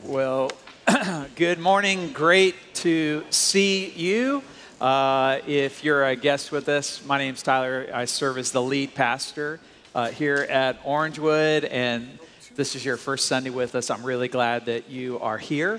Well, good morning. Great to see you. If you're a guest with us, my name's Tyler. I serve as the lead pastor here at Orangewood, and this is your first Sunday with us. I'm really glad that you are here.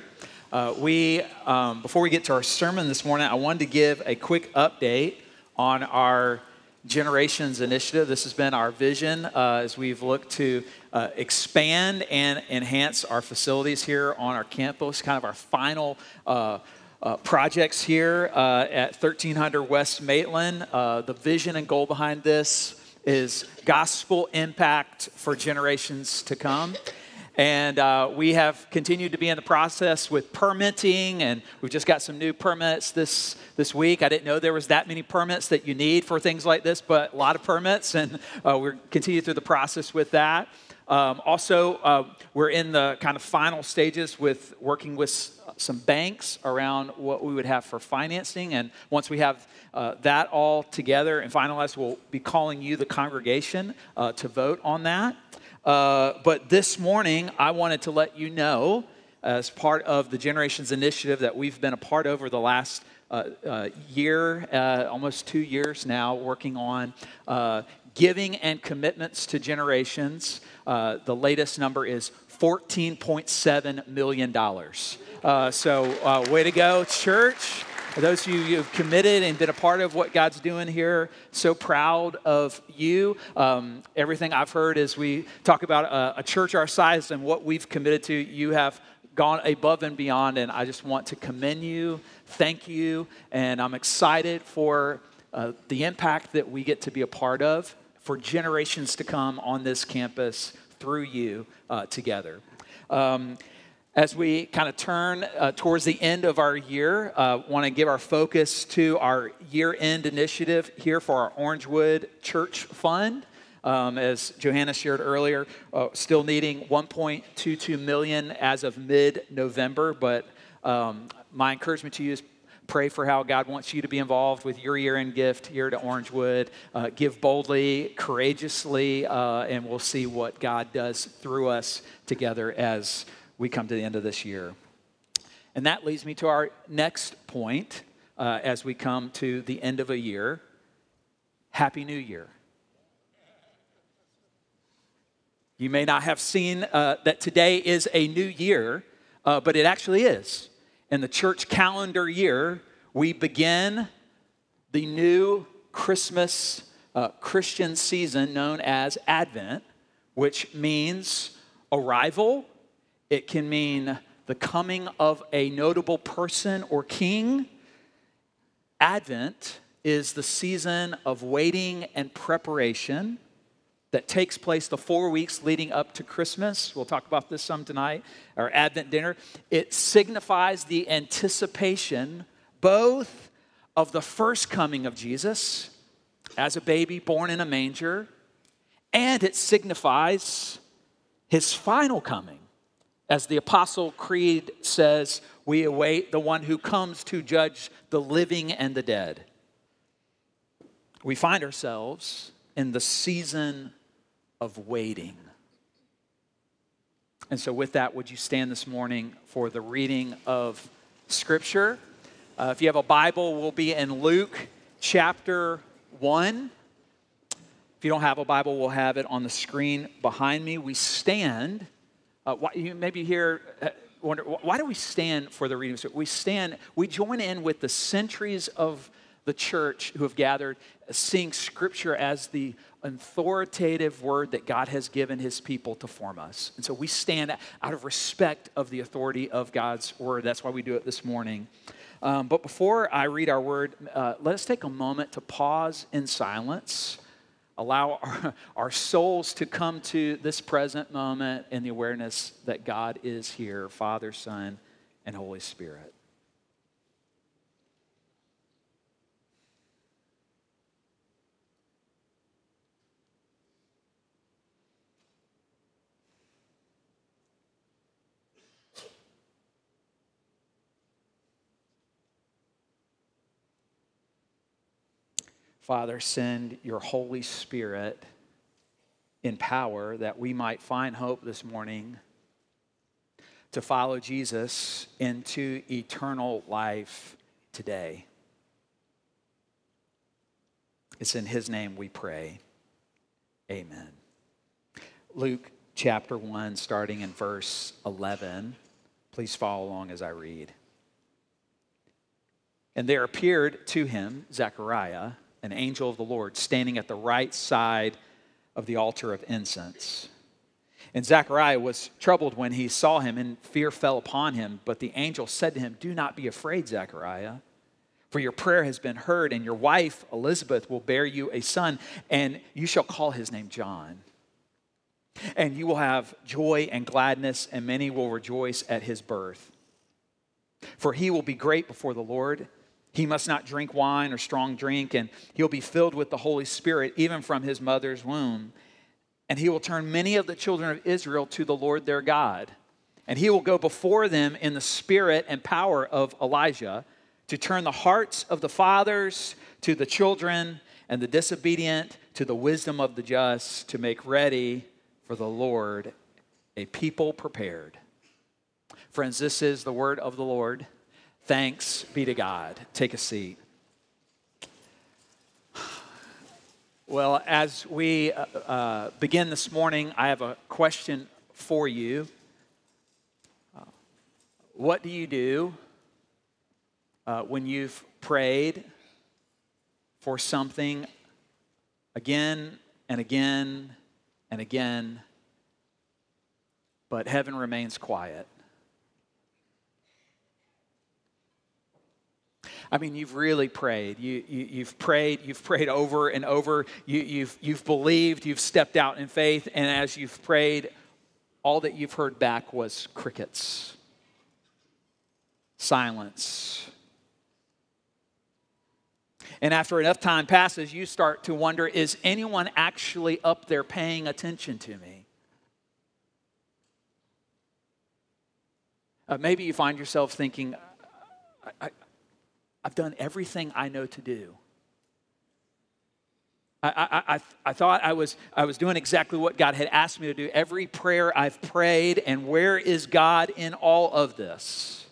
Before we get to our sermon this morning, I wanted to give a quick update on our Generations Initiative. This has been our vision as we've looked to expand and enhance our facilities here on our campus, kind of our final projects here at 1300 West Maitland. The vision and goal behind this is gospel impact for generations to come. And we have continued to be in the process with permitting, and we've just got some new permits this week. I didn't know there was that many permits that you need for things like this, but a lot of permits, and we're continuing through the process with that. We're in the kind of final stages with working with some banks around what we would have for financing, and once we have that all together and finalized, we'll be calling you, the congregation, to vote on that. But this morning, I wanted to let you know, as part of the Generations Initiative that we've been a part of over the last year, almost 2 years now, working on giving and commitments to generations. The latest number is $14.7 million. Way to go, church. For those of you who have committed and been a part of what God's doing here, so proud of you. Everything I've heard as we talk about a church our size and what we've committed to, you have gone above and beyond, and I just want to commend you, thank you, and I'm excited for the impact that we get to be a part of for generations to come on this campus through you together. As we kind of turn towards the end of our year, want to give our focus to our year-end initiative here for our Orangewood Church Fund. As Johanna shared earlier, still needing $1.22 million as of mid-November, but my encouragement to you is pray for how God wants you to be involved with your year-end gift here to Orangewood. Give boldly, courageously, and we'll see what God does through us together as we come to the end of this year. And that leads me to our next point as we come to the end of a year. Happy New Year. You may not have seen that today is a new year, but it actually is. In the church calendar year, we begin the new Christmas Christian season known as Advent, which means arrival. It can mean the coming of a notable person or king. Advent is the season of waiting and preparation that takes place the 4 weeks leading up to Christmas. We'll talk about this some tonight, our Advent dinner. It signifies the anticipation both of the first coming of Jesus as a baby born in a manger, and it signifies his final coming. As the Apostle Creed says, we await the one who comes to judge the living and the dead. We find ourselves in the season of waiting. And so with that, would you stand this morning for the reading of Scripture? If you have a Bible, we'll be in Luke chapter 1. If you don't have a Bible, we'll have it on the screen behind me. We stand. You maybe here wonder, why do we stand for the reading? We join in with the centuries of the church who have gathered, seeing Scripture as the authoritative word that God has given his people to form us. And so we stand out of respect of the authority of God's word. That's why we do it this morning. But before I read our word, let us take a moment to pause in silence. Allow our souls to come to this present moment in the awareness that God is here, Father, Son, and Holy Spirit. Father, send your Holy Spirit in power that we might find hope this morning to follow Jesus into eternal life today. It's in his name we pray. Amen. Luke chapter 1, starting in verse 11. Please follow along as I read. And there appeared to him, Zechariah, an angel of the Lord, standing at the right side of the altar of incense. And Zechariah was troubled when he saw him, and fear fell upon him. But the angel said to him, "Do not be afraid, Zechariah, for your prayer has been heard, and your wife Elizabeth will bear you a son, and you shall call his name John. And you will have joy and gladness, and many will rejoice at his birth. For he will be great before the Lord. He must not drink wine or strong drink, and he'll be filled with the Holy Spirit, even from his mother's womb. And he will turn many of the children of Israel to the Lord their God. And he will go before them in the spirit and power of Elijah, to turn the hearts of the fathers to the children, and the disobedient to the wisdom of the just, to make ready for the Lord a people prepared." Friends, this is the word of the Lord. Thanks be to God. Take a seat. Well, as we begin this morning, I have a question for you. What do you do when you've prayed for something again and again and again, but heaven remains quiet? I mean, you've really prayed. You've prayed over and over. You've believed. You've stepped out in faith, and as you've prayed, all that you've heard back was crickets, silence. And after enough time passes, you start to wonder, is anyone actually up there paying attention to me? Maybe you find yourself thinking, I've done everything I know to do. I thought I was doing exactly what God had asked me to do. Every prayer I've prayed, and where is God in all of this?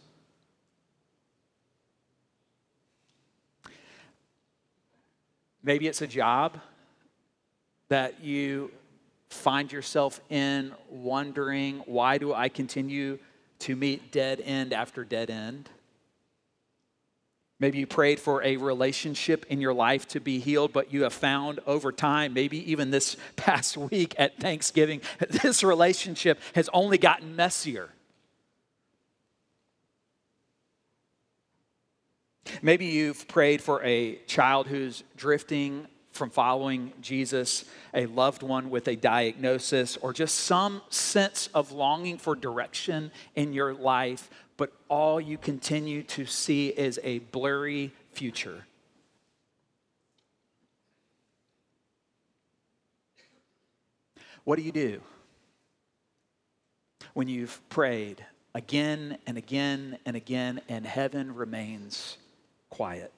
Maybe it's a job that you find yourself in, wondering, why do I continue to meet dead end after dead end? Maybe you prayed for a relationship in your life to be healed, but you have found over time, maybe even this past week at Thanksgiving, this relationship has only gotten messier. Maybe you've prayed for a child who's drifting from following Jesus, a loved one with a diagnosis, or just some sense of longing for direction in your life, but all you continue to see is a blurry future. What do you do when you've prayed again and again and again, and heaven remains quiet?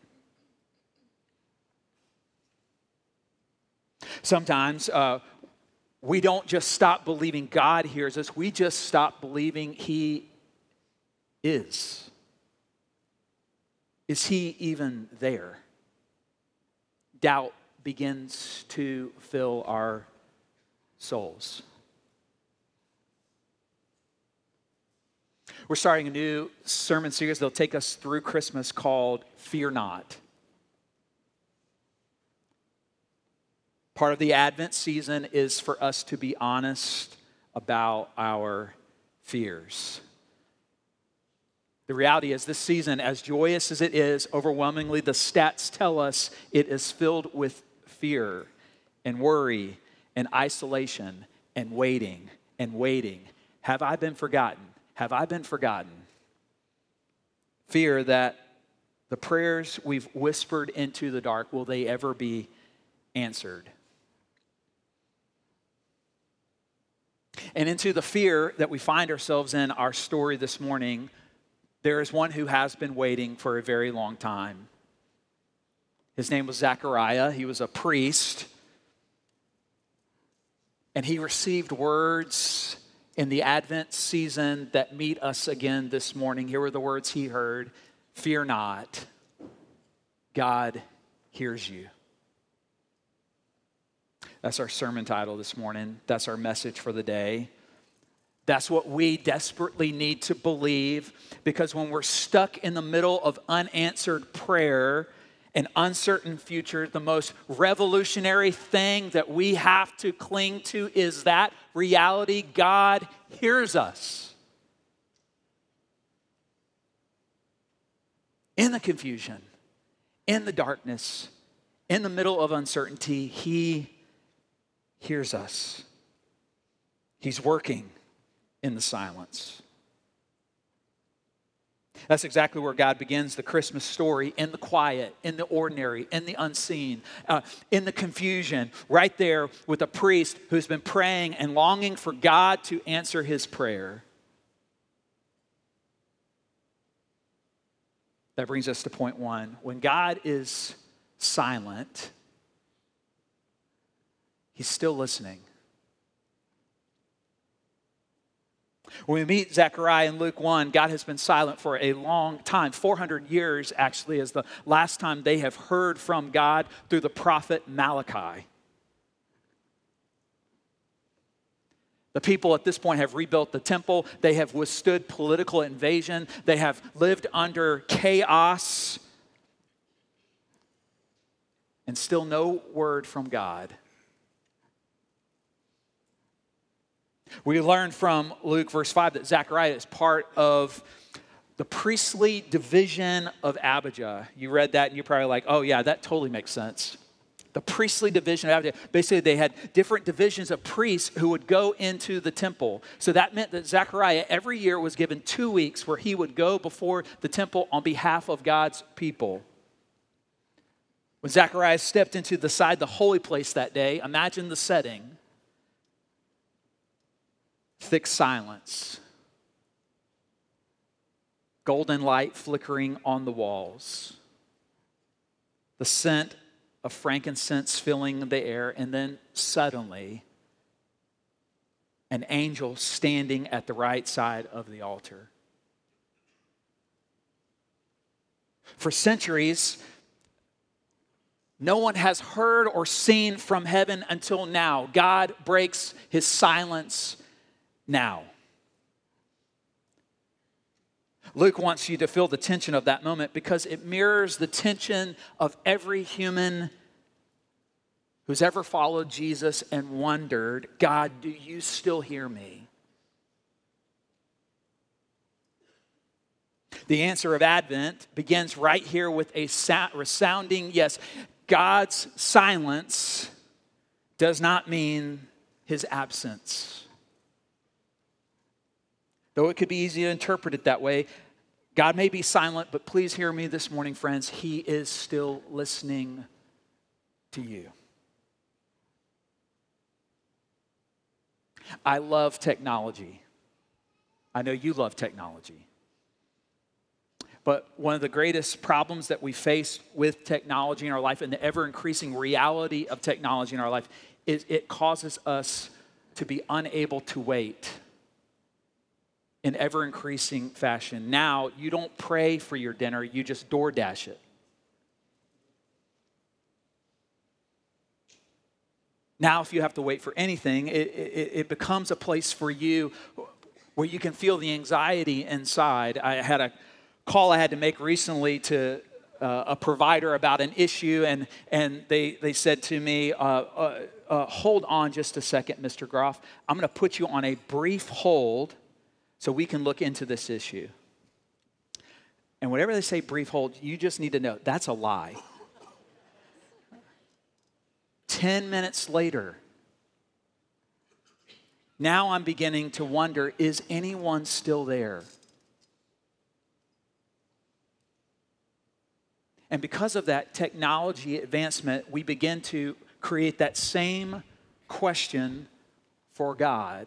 Sometimes we don't just stop believing God hears us, we just stop believing He is. Is He even there? Doubt begins to fill our souls. We're starting a new sermon series that'll take us through Christmas called Fear Not. Part of the Advent season is for us to be honest about our fears. The reality is this season, as joyous as it is, overwhelmingly the stats tell us it is filled with fear and worry and isolation and waiting and waiting. Have I been forgotten? Have I been forgotten? Fear that the prayers we've whispered into the dark, will they ever be answered? And into the fear that we find ourselves in our story this morning, there is one who has been waiting for a very long time. His name was Zechariah. He was a priest. And he received words in the Advent season that meet us again this morning. Here were the words he heard: "Fear not, God hears you." That's our sermon title this morning. That's our message for the day. That's what we desperately need to believe, because when we're stuck in the middle of unanswered prayer, an uncertain future, the most revolutionary thing that we have to cling to is that reality: God hears us. In the confusion, in the darkness, in the middle of uncertainty, he hears us. He's working in the silence. That's exactly where God begins the Christmas story: in the quiet, in the ordinary, in the unseen, in the confusion, right there with a priest who's been praying and longing for God to answer his prayer. That brings us to point one. When God is silent, he's still listening. When we meet Zechariah in Luke 1, God has been silent for a long time. 400 years, actually, is the last time they have heard from God through the prophet Malachi. The people at this point have rebuilt the temple. They have withstood political invasion. They have lived under chaos. And still no word from God. We learn from Luke verse 5 that Zechariah is part of the priestly division of Abijah. You read that and you're probably like, oh yeah, that totally makes sense. The priestly division of Abijah. Basically, they had different divisions of priests who would go into the temple. So that meant that Zechariah every year was given 2 weeks where he would go before the temple on behalf of God's people. When Zechariah stepped into the holy place that day, imagine the setting. Thick silence. Golden light flickering on the walls. The scent of frankincense filling the air. And then suddenly, an angel standing at the right side of the altar. For centuries, no one has heard or seen from heaven until now. God breaks his silence now. Luke wants you to feel the tension of that moment because it mirrors the tension of every human who's ever followed Jesus and wondered, God, do you still hear me? The answer of Advent begins right here with a resounding yes. God's silence does not mean his absence. Though it could be easy to interpret it that way, God may be silent, but please hear me this morning, friends. He is still listening to you. I love technology. I know you love technology. But one of the greatest problems that we face with technology in our life and the ever-increasing reality of technology in our life is it causes us to be unable to wait in ever-increasing fashion. Now, you don't pray for your dinner, you just DoorDash it. Now, if you have to wait for anything, it becomes a place for you where you can feel the anxiety inside. I had a call I had to make recently to a provider about an issue, and they said to me, hold on just a second, Mr. Groff. I'm going to put you on a brief hold so we can look into this issue. And whenever they say brief hold, you just need to know that's a lie. 10 minutes later, now I'm beginning to wonder, is anyone still there? And because of that technology advancement, we begin to create that same question for God.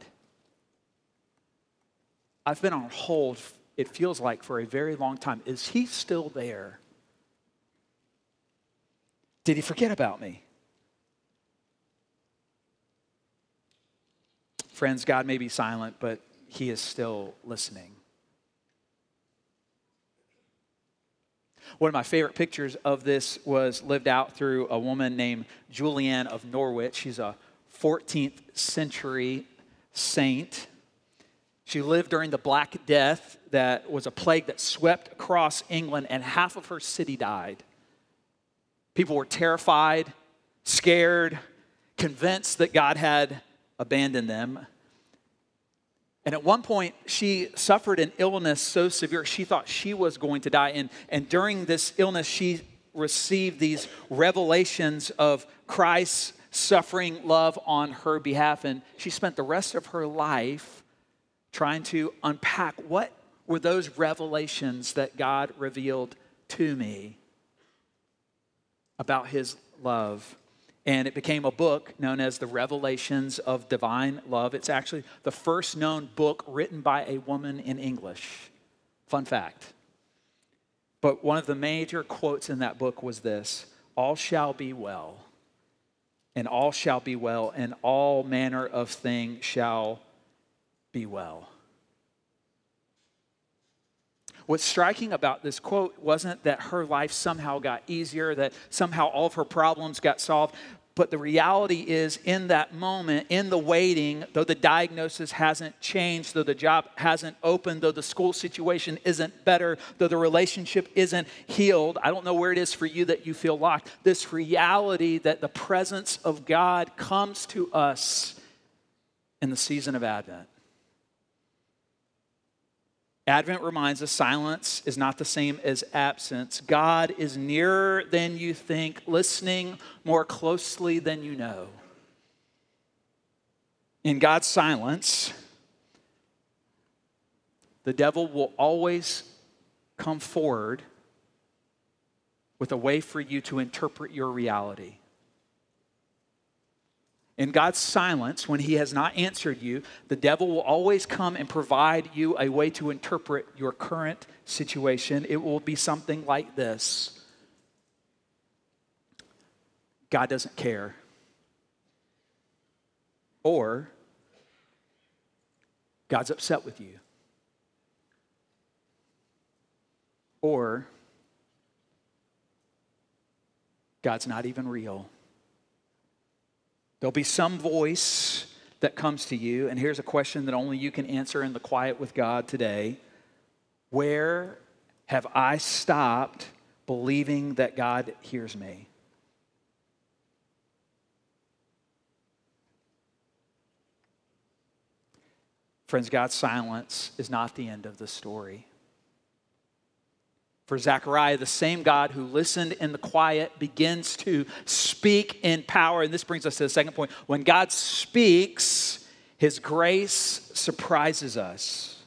I've been on hold, it feels like, for a very long time. Is he still there? Did he forget about me? Friends, God may be silent, but he is still listening. One of my favorite pictures of this was lived out through a woman named Julianne of Norwich. She's a 14th century saint. She lived during the Black Death, that was a plague that swept across England, and half of her city died. People were terrified, scared, convinced that God had abandoned them. And at one point, she suffered an illness so severe, she thought she was going to die. And during this illness, she received these revelations of Christ's suffering love on her behalf. And she spent the rest of her life trying to unpack what were those revelations that God revealed to me about his love. And it became a book known as The Revelations of Divine Love. It's actually the first known book written by a woman in English. Fun fact. But one of the major quotes in that book was this: "All shall be well, and all shall be well, and all manner of thing shall be well." What's striking about this quote wasn't that her life somehow got easier, that somehow all of her problems got solved, but the reality is, in that moment, in the waiting, though the diagnosis hasn't changed, though the job hasn't opened, though the school situation isn't better, though the relationship isn't healed, I don't know where it is for you that you feel locked, this reality that the presence of God comes to us in the season of Advent. Advent reminds us silence is not the same as absence. God is nearer than you think, listening more closely than you know. In God's silence, the devil will always come forward with a way for you to interpret your reality. In God's silence, when he has not answered you, the devil will always come and provide you a way to interpret your current situation. It will be something like this: God doesn't care. Or God's upset with you. Or God's not even real. There'll be some voice that comes to you, and here's a question that only you can answer in the quiet with God today. Where have I stopped believing that God hears me? Friends, God's silence is not the end of the story. For Zechariah, the same God who listened in the quiet begins to speak in power. And this brings us to the second point. When God speaks, his grace surprises us.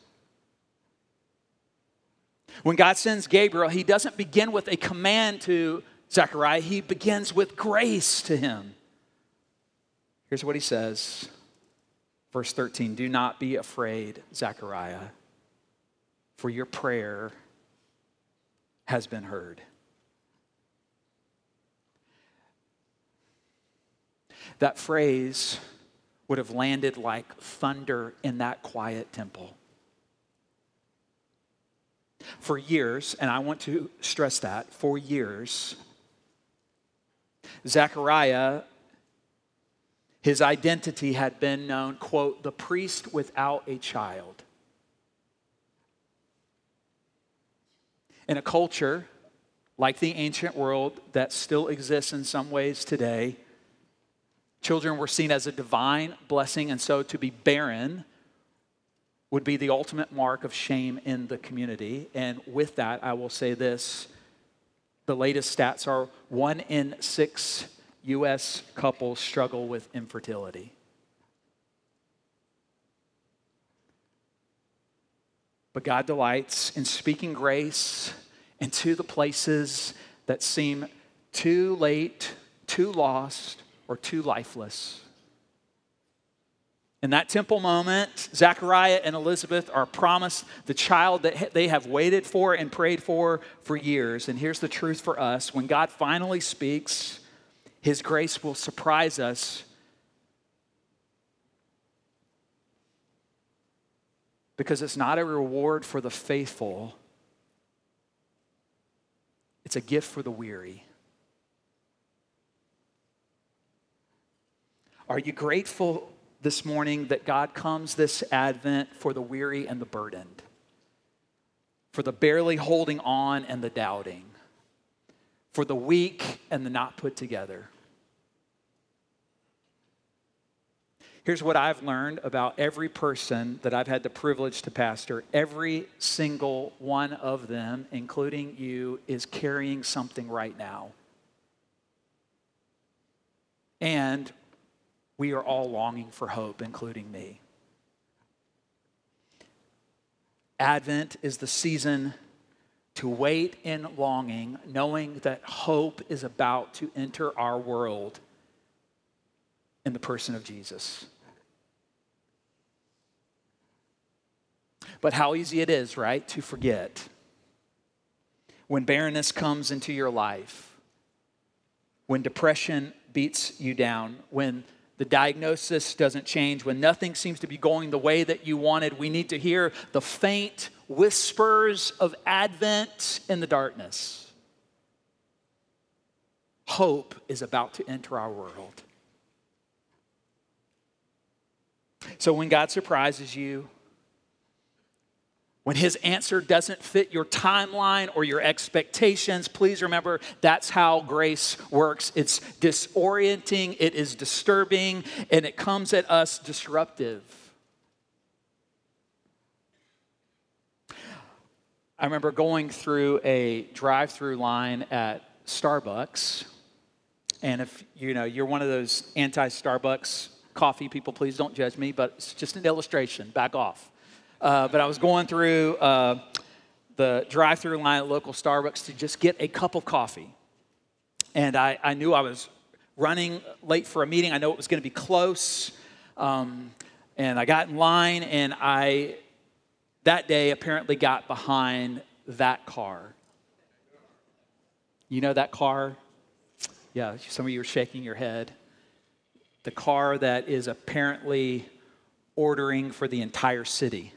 When God sends Gabriel, he doesn't begin with a command to Zechariah. He begins with grace to him. Here's what he says. Verse 13, "Do not be afraid, Zechariah, for your prayer has been heard." That phrase would have landed like thunder in that quiet temple. For years, and I want to stress that, for years, Zechariah, his identity had been known, quote, "the priest without a child." In a culture like the ancient world that still exists in some ways today, children were seen as a divine blessing, and so to be barren would be the ultimate mark of shame in the community. And with that, I will say this. The latest stats are 1 in 6 U.S. couples struggle with infertility. But God delights in speaking grace into the places that seem too late, too lost, or too lifeless. In that temple moment, Zechariah and Elizabeth are promised the child that they have waited for and prayed for years. And here's the truth for us. When God finally speaks, his grace will surprise us because it's not a reward for the faithful, it's a gift for the weary. Are you grateful this morning that God comes this Advent for the weary and the burdened, for the barely holding on and the doubting, for the weak and the not put together? Here's what I've learned about every person that I've had the privilege to pastor. Every single one of them, including you, is carrying something right now. And we are all longing for hope, including me. Advent is the season to wait in longing, knowing that hope is about to enter our world in the person of Jesus. But how easy it is, right, to forget. When barrenness comes into your life, when depression beats you down, when the diagnosis doesn't change, when nothing seems to be going the way that you wanted, we need to hear the faint whispers of Advent in the darkness. Hope is about to enter our world. So when God surprises you, when his answer doesn't fit your timeline or your expectations, please remember that's how grace works. It's disorienting, it is disturbing, and it comes at us disruptive. I remember going through a drive-through line at Starbucks, and if you're one of those anti-Starbucks coffee people, please don't judge me, but it's just an illustration. Back off. But I was going through the drive-through line at local Starbucks to just get a cup of coffee. And I knew I was running late for a meeting. I know it was going to be close. And I got in line, and I, that day, apparently got behind that car. You know that car? Yeah, some of you are shaking your head. The car that is apparently ordering for the entire city.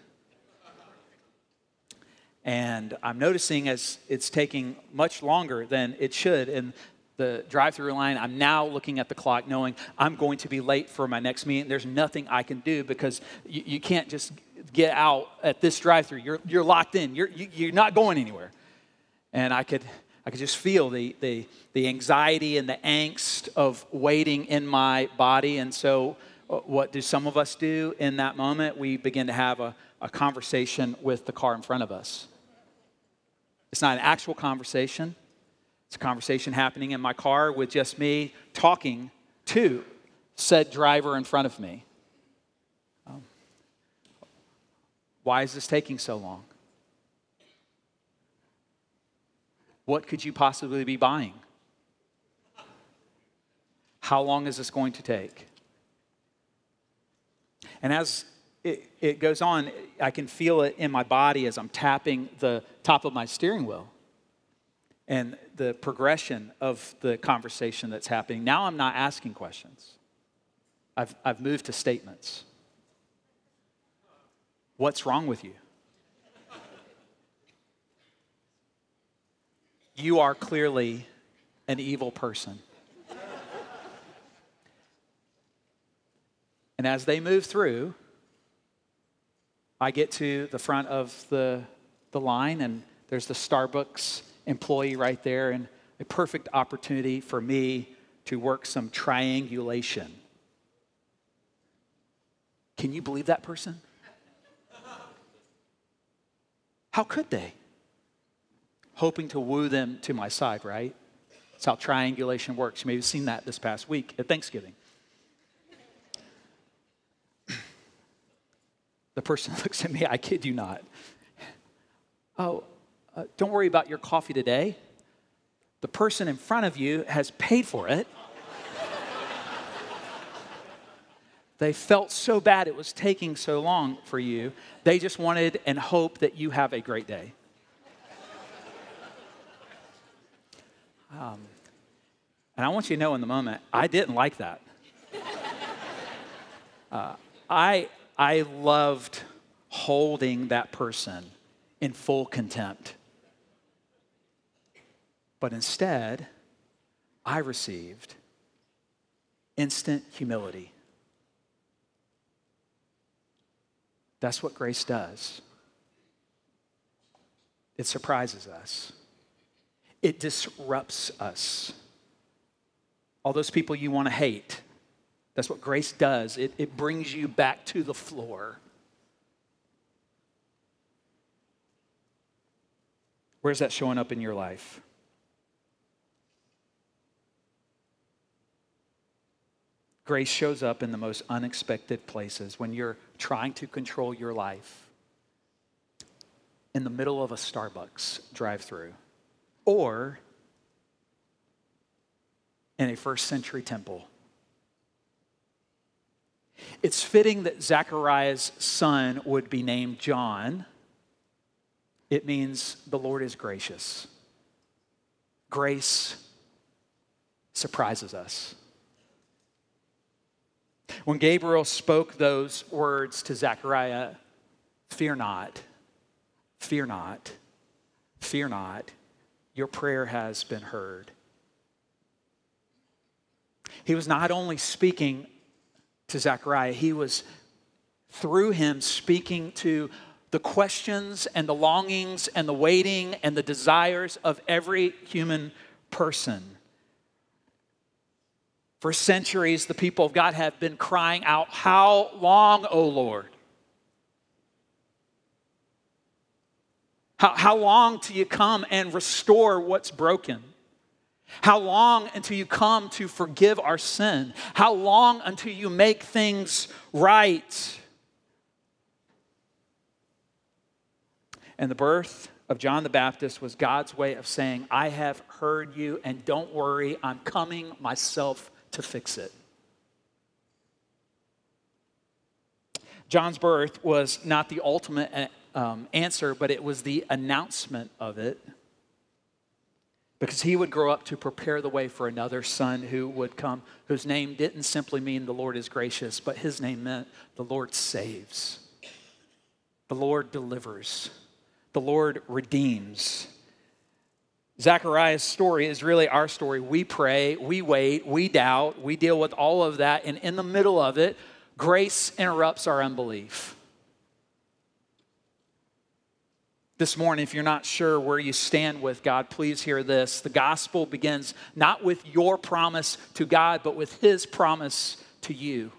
And I'm noticing as it's taking much longer than it should in the drive-through line, I'm now looking at the clock knowing I'm going to be late for my next meeting. There's nothing I can do because you can't just get out at this drive-through. You're locked in. You're not going anywhere. And I could just feel the anxiety and the angst of waiting in my body. And so what do some of us do in that moment? We begin to have a conversation with the car in front of us. It's not an actual conversation. It's a conversation happening in my car with just me talking to said driver in front of me. Why is this taking so long? What could you possibly be buying? How long is this going to take? And as it goes on, I can feel it in my body as I'm tapping the top of my steering wheel and the progression of the conversation that's happening. Now I'm not asking questions. I've moved to statements. What's wrong with you? You are clearly an evil person. And as they move through, I get to the front of the line, and there's the Starbucks employee right there, and a perfect opportunity for me to work some triangulation. Can you believe that person? How could they? Hoping to woo them to my side, right? That's how triangulation works. You may have seen that this past week at Thanksgiving. The person looks at me, I kid you not. Don't worry about your coffee today. The person in front of you has paid for it. They felt so bad it was taking so long for you. They just wanted and hope that you have a great day. And I want you to know in the moment, I didn't like that. I loved holding that person in full contempt. But instead, I received instant humility. That's what grace does. It surprises us. It disrupts us. All those people you want to hate, that's what grace does. It brings you back to the floor. Where's that showing up in your life? Grace shows up in the most unexpected places when you're trying to control your life in the middle of a Starbucks drive-thru or in a first century temple. It's fitting that Zechariah's son would be named John. It means the Lord is gracious. Grace surprises us. When Gabriel spoke those words to Zechariah, fear not, fear not, fear not, your prayer has been heard. He was not only speaking to Zechariah, he was through him speaking to the questions and the longings and the waiting and the desires of every human person. For centuries, the people of God have been crying out, "How long, O Lord? How long till you come and restore what's broken? How long until you come to forgive our sin? How long until you make things right?" And the birth of John the Baptist was God's way of saying, "I have heard you, and don't worry, I'm coming myself to fix it." John's birth was not the ultimate answer, but it was the announcement of it. Because he would grow up to prepare the way for another son who would come, whose name didn't simply mean the Lord is gracious, but his name meant the Lord saves. The Lord delivers. The Lord redeems. Zechariah's story is really our story. We pray, we wait, we doubt, we deal with all of that, and in the middle of it, grace interrupts our unbelief. This morning, if you're not sure where you stand with God, please hear this. The gospel begins not with your promise to God, but with his promise to you.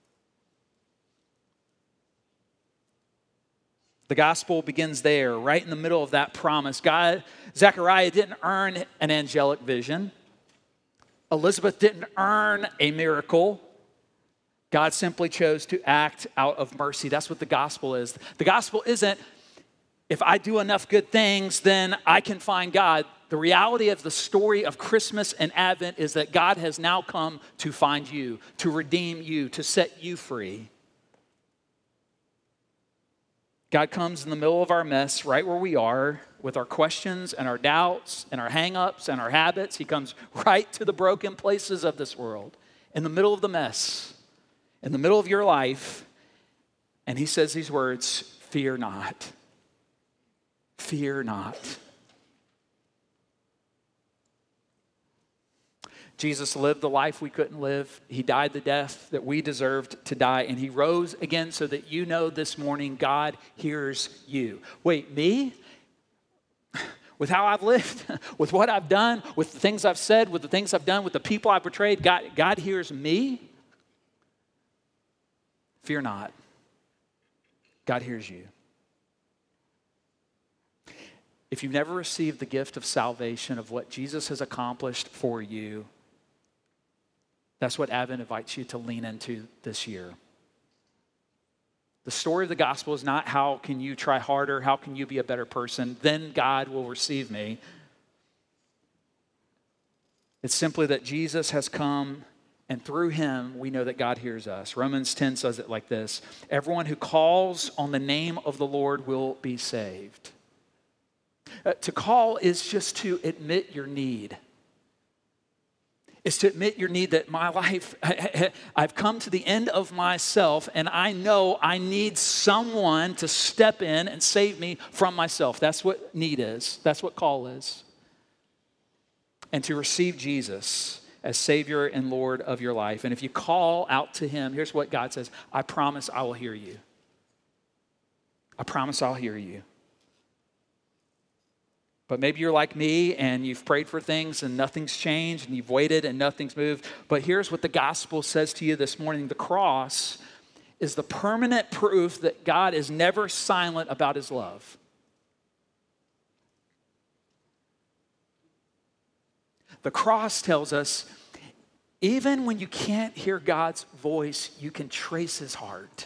The gospel begins there, right in the middle of that promise. Zechariah didn't earn an angelic vision. Elizabeth didn't earn a miracle. God simply chose to act out of mercy. That's what the gospel is. The gospel isn't, if I do enough good things, then I can find God. The reality of the story of Christmas and Advent is that God has now come to find you, to redeem you, to set you free. God comes in the middle of our mess, right where we are, with our questions and our doubts and our hang-ups and our habits. He comes right to the broken places of this world, in the middle of the mess, in the middle of your life, and he says these words, "Fear not. Fear not." Jesus lived the life we couldn't live. He died the death that we deserved to die. And he rose again so that you know this morning God hears you. Wait, me? With how I've lived, with what I've done, with the things I've said, with the things I've done, with the people I've betrayed, God hears me? Fear not. God hears you. If you've never received the gift of salvation, of what Jesus has accomplished for you, that's what Advent invites you to lean into this year. The story of the gospel is not how can you try harder, how can you be a better person, then God will receive me. It's simply that Jesus has come, and through him we know that God hears us. Romans 10 says it like this: everyone who calls on the name of the Lord will be saved. To call is just to admit your need. is to admit your need that my life, I've come to the end of myself and I know I need someone to step in and save me from myself. That's what need is. That's what call is. And to receive Jesus as Savior and Lord of your life. And if you call out to him, here's what God says, I promise I will hear you. I promise I'll hear you. But maybe you're like me and you've prayed for things and nothing's changed and you've waited and nothing's moved. But here's what the gospel says to you this morning. The cross is the permanent proof that God is never silent about his love. The cross tells us even when you can't hear God's voice, you can trace his heart.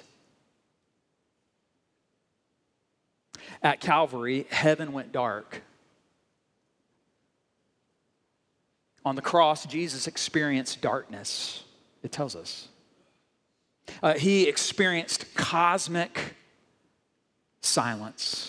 At Calvary, heaven went dark. On the cross, Jesus experienced darkness, it tells us. He experienced cosmic silence.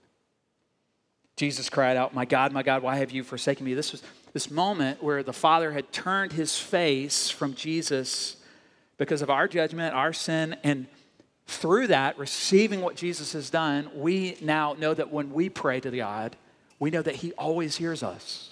Jesus cried out, my God, why have you forsaken me? This was this moment where the Father had turned his face from Jesus because of our judgment, our sin, and through that, receiving what Jesus has done, we now know that when we pray to God, we know that he always hears us.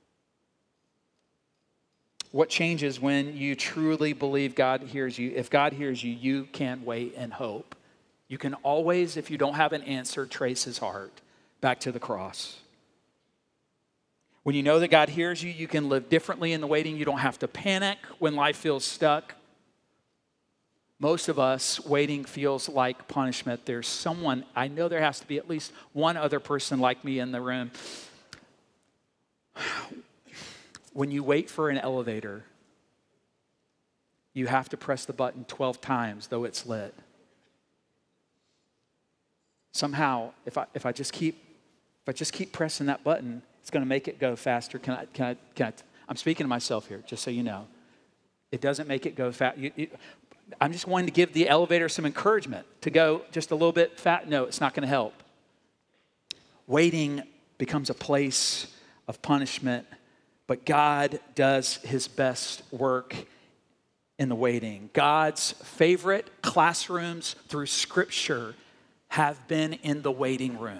What changes when you truly believe God hears you? If God hears you, you can wait and hope. You can always, if you don't have an answer, trace his heart back to the cross. When you know that God hears you, you can live differently in the waiting. You don't have to panic when life feels stuck. Most of us, waiting feels like punishment. There's someone, I know there has to be at least one other person like me in the room. When you wait for an elevator, you have to press the button 12 times, though it's lit. Somehow, if I just keep pressing that button, it's going to make it go faster. Can I? I'm speaking to myself here, just so you know. It doesn't make it go fast. I'm just wanting to give the elevator some encouragement to go just a little bit fast. No, it's not going to help. Waiting becomes a place of punishment. But God does his best work in the waiting. God's favorite classrooms through Scripture have been in the waiting room.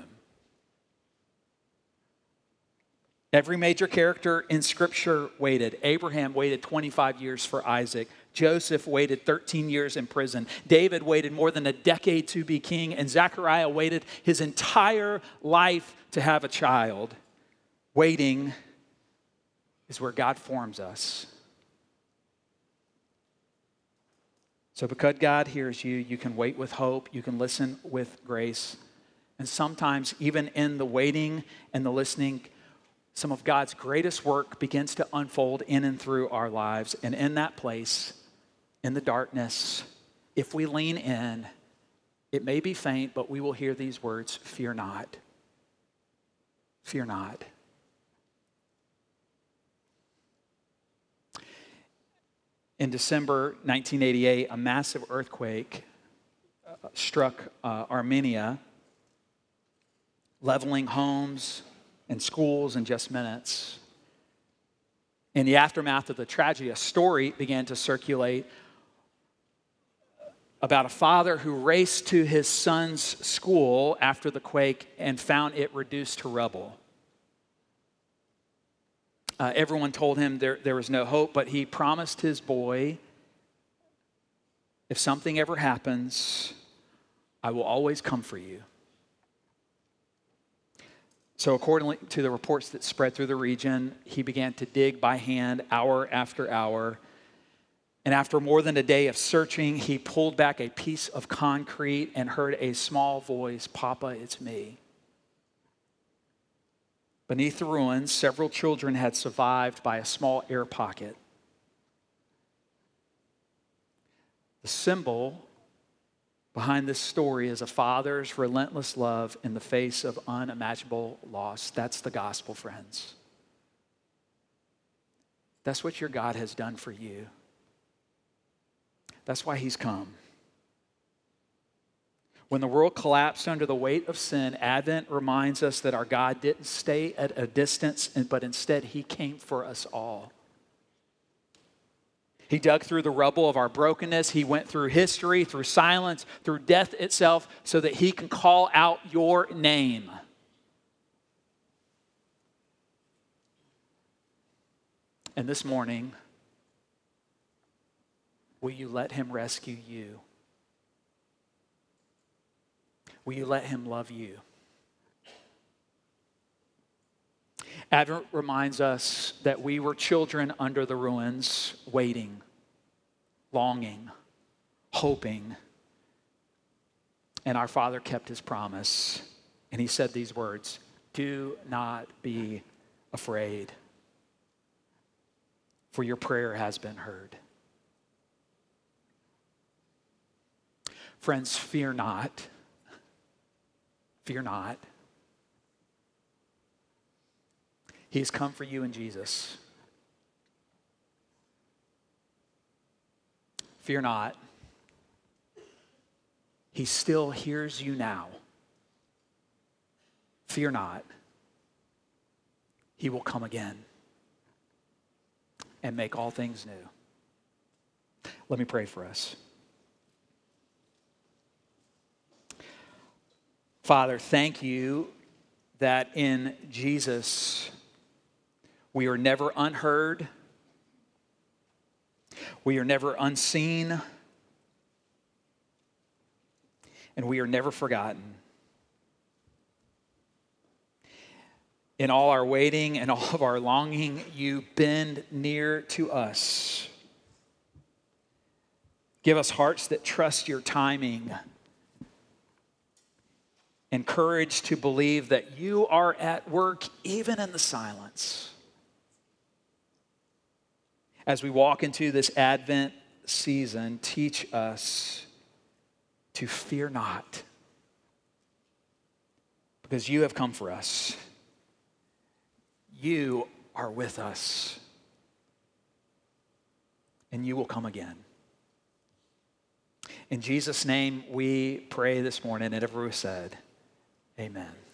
Every major character in Scripture waited. Abraham waited 25 years for Isaac. Joseph waited 13 years in prison. David waited more than a decade to be king. And Zechariah waited his entire life to have a child. Waiting is where God forms us. So because God hears you, you can wait with hope, you can listen with grace. And sometimes even in the waiting and the listening, some of God's greatest work begins to unfold in and through our lives. And in that place, in the darkness, if we lean in, it may be faint, but we will hear these words, fear not. Fear not. In December 1988, a massive earthquake struck Armenia, leveling homes and schools in just minutes. In the aftermath of the tragedy, a story began to circulate about a father who raced to his son's school after the quake and found it reduced to rubble. Everyone told him there was no hope, but he promised his boy, if something ever happens, I will always come for you. So according to the reports that spread through the region, he began to dig by hand hour after hour. And after more than a day of searching, he pulled back a piece of concrete and heard a small voice, "Papa, it's me." Beneath the ruins, several children had survived by a small air pocket. The symbol behind this story is a father's relentless love in the face of unimaginable loss. That's the gospel, friends. That's what your God has done for you. That's why he's come. When the world collapsed under the weight of sin, Advent reminds us that our God didn't stay at a distance, but instead he came for us all. He dug through the rubble of our brokenness. He went through history, through silence, through death itself, so that he can call out your name. And this morning, will you let him rescue you? Will you let him love you? Advent reminds us that we were children under the ruins, waiting, longing, hoping. And our Father kept his promise. And he said these words, "Do not be afraid, for your prayer has been heard." Friends, fear not. Fear not. He has come for you in Jesus. Fear not. He still hears you now. Fear not. He will come again and make all things new. Let me pray for us. Father, thank you that in Jesus we are never unheard. We are never unseen. And we are never forgotten. In all our waiting and all of our longing, you bend near to us. Give us hearts that trust your timing and courage to believe that you are at work even in the silence. As we walk into this Advent season, teach us to fear not, because you have come for us. You are with us, and you will come again. In Jesus' name we pray this morning, and everyone said, amen.